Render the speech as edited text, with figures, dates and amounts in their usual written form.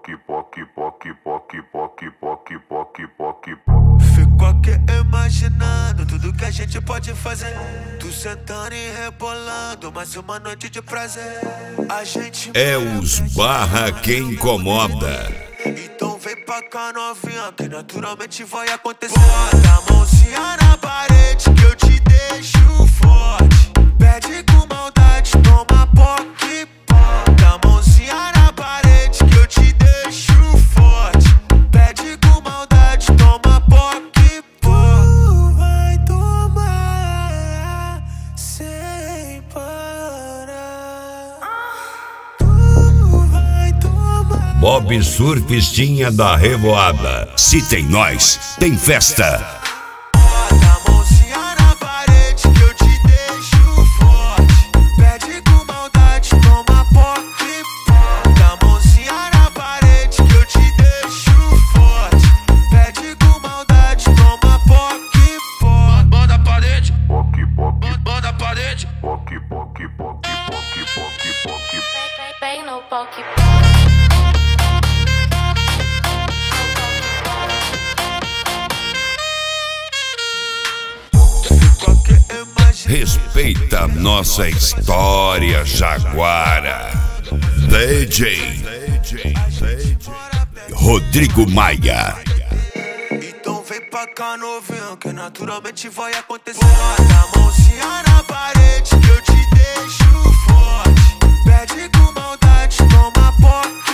Fico aqui imaginando tudo que a gente pode fazer. Tu sentando e rebolando, mais uma noite de prazer. A gente é os barra que incomoda. Então vem pra cá novinha, que naturalmente vai acontecer. Bota a mãozinha na parede que eu te deixo forte. Pede com maldade, toma poque. Bota a mãozinha na parede que eu te deixo forte. Pede com maldade, toma poque. Tu vai tomar sem parar. Tu vai tomar. Bob Surfistinha da Revoada. Se tem nós, tem festa. Bem no poque. Respeita nossa história, Jaguara. DJ Rodrigo Maia. Então vem pra cá novinho, que naturalmente vai acontecer. Bota a mãozinha na parede que eu te deixo forte. Pede com maldade, toma poque.